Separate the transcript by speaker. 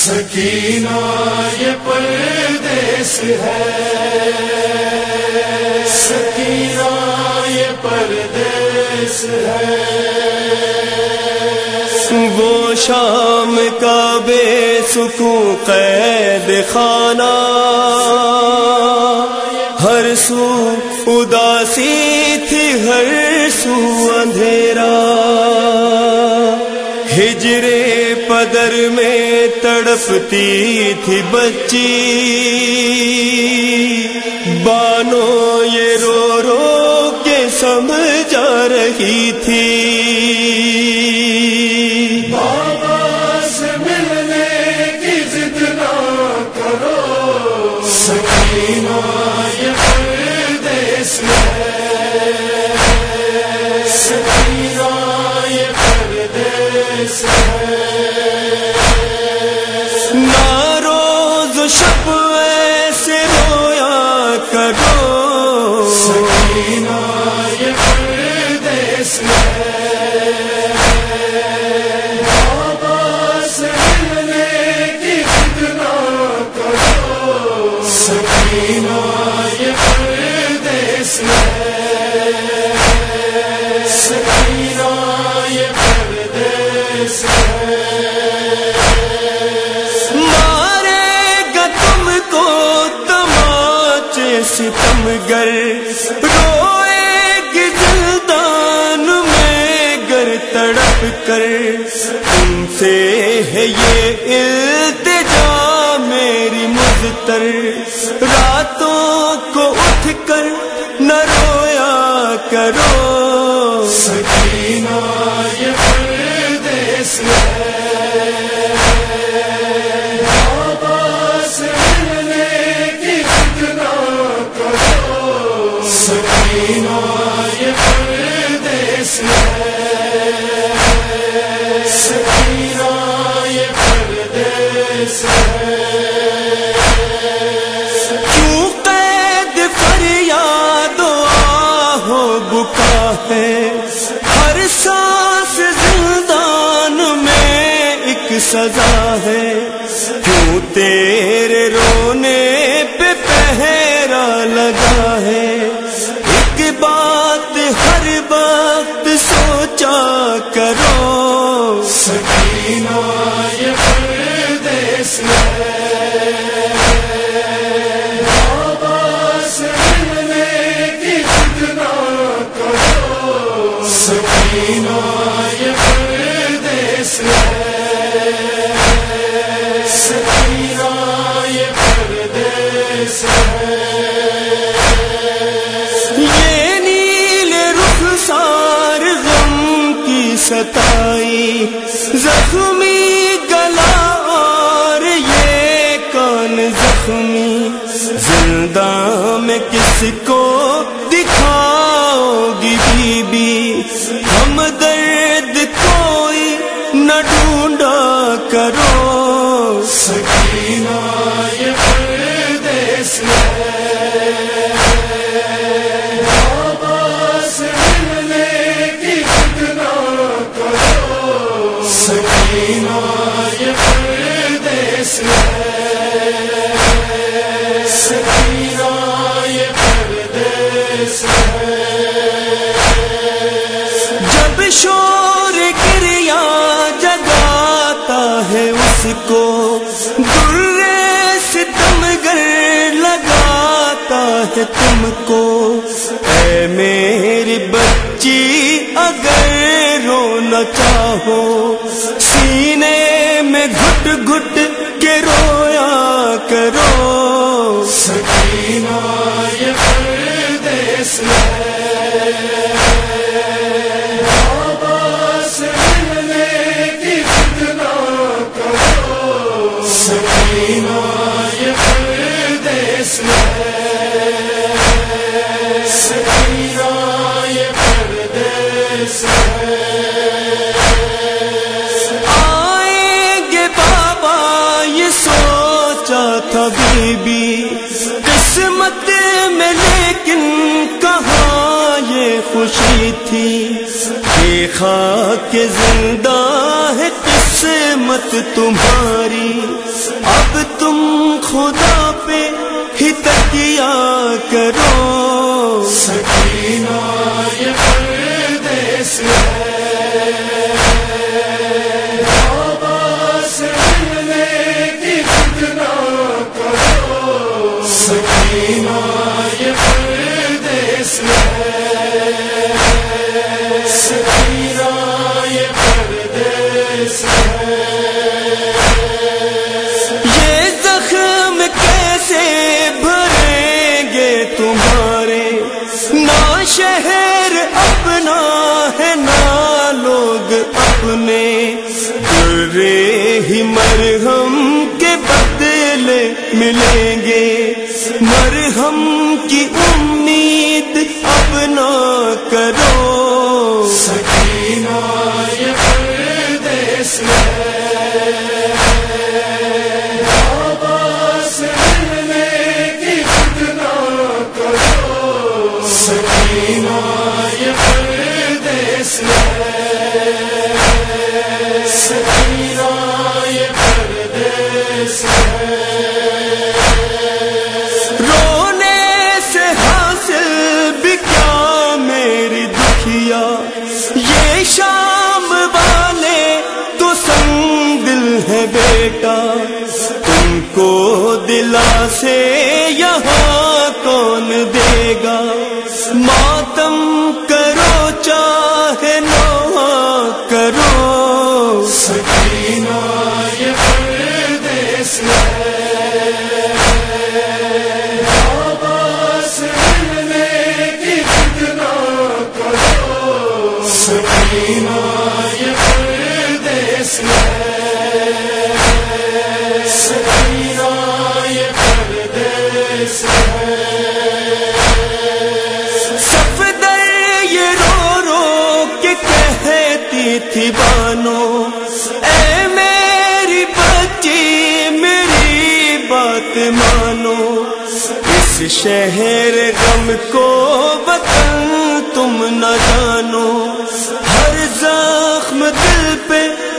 Speaker 1: سکینہ یہ پردیس ہے، سکینہ یہ پردیس ہے،
Speaker 2: وہ شام کا بے سکون قید خانہ، ہر سو اداسی تھی ہر سو اندھیرا، ہجر پدر میں تڑپتی تھی بچی، بانو یہ رو رو کے سمجھا رہی تھی،
Speaker 1: بابا سے ملنے کی ضد نہ کرو، سکینہ یہ پردیس ہے، سکینہ یہ پردیس ہے،
Speaker 2: نہ روز شب ایسے رویا کرو،
Speaker 1: سکینہ یہ پردیس ہے، بابا سے ملنے کی ضد نہ کرو، سکینہ یہ پردیس ہے، سکینہ یہ پردیس ہے،
Speaker 2: ستم گر روئے گی زندان میں گر تڑپ کر، تم سے ہے یہ التجا میری مضطر، راتوں کو اٹھ کر نہ رویا کرو،
Speaker 1: سکینہ یہ پردیس ہے، سکینہ یہ پردیس ہے، سکینہ یہ پردیس ہے،
Speaker 2: کیوں قید فریاد و آہ و بکا ہے، ہر سانس زندان میں ایک سزا ہے، کیوں تیرے رونے پہ پہرا لگا ہے، بات ہر وقت سوچا کرو،
Speaker 1: سکینہ یہ پردیس ہے، بابا سے ملنے کی ضد نہ کرو، سکینہ یہ پردیس ہے، سکینہ یہ پردیس ہے،
Speaker 2: ستائی زخمی گلا اور یہ کون زخمی، زندہ میں کس کو دکھاؤ گی بی بی، ہم درد کوئی نہ ڈھونڈا کرو،
Speaker 1: سکینہ یہ پردیس ہے، سکینہ یہ پردیس ہے، سکینہ یہ پردیس ہے،
Speaker 2: جب شور گریا جگاتا ہے اس کو، درے ستم گر لگاتا ہے تم کو، اے میری بچی اگر رونا چاہو، سینے میں گھٹ گھٹ کے رویا کرو،
Speaker 1: سکینہ یہ پردیس ہے، بابا سے ملنے کی ضد نہ کرو، سکینہ یہ پردیس ہے، سکینہ یہ پردیس ہے،
Speaker 2: تھا بی بی قسمت میں، لیکن کہاں یہ خوشی تھی، یہ خاک زندہ ہے قسمت تمہاری، اب تم خدا پہ ہی تکیہ کرو.
Speaker 1: سکینہ یہ پردیس ہے، بابا سے ملنے کی ضد نہ کرو. سکینہ یہ پردیس ہے، سکینہ یہ پردیس ہے.
Speaker 2: یہ زخم کیسے بھریں گے تمہارے، نہ شہر اپنا ہے نہ لوگ اپنے. کرے ہی مرہم کے بدلے ملیں گے، مرہم کی امید اب نہ کرو.
Speaker 1: سکینہ یہ پردیس ہے، بابا سے ملنے کی ضد نہ کرو. سکینہ یہ پردیس ہے، سکینہ یہ پردیس ہے.
Speaker 2: رونے سے حاصل بھی کیا میری دکھیا، یہ شام والے تو سنگ دل ہے بیٹا. تم کو دلا سے یہاں کون دے گا، ماتم کرو چاہے نہ کرو.
Speaker 1: سکینہ یہ پردیس ہے، بابا سے ملنے کی ضد نہ کرو. سکینہ یہ پردیس ہے، سکینہ یہ پردیس ہے.
Speaker 2: صفدر یہ رو رو کے کہتی تھی بانو، اے میری بچی میری بات مانو. اس شہر غم کو وطن تم نہ جانو، ہر زخم دل پہ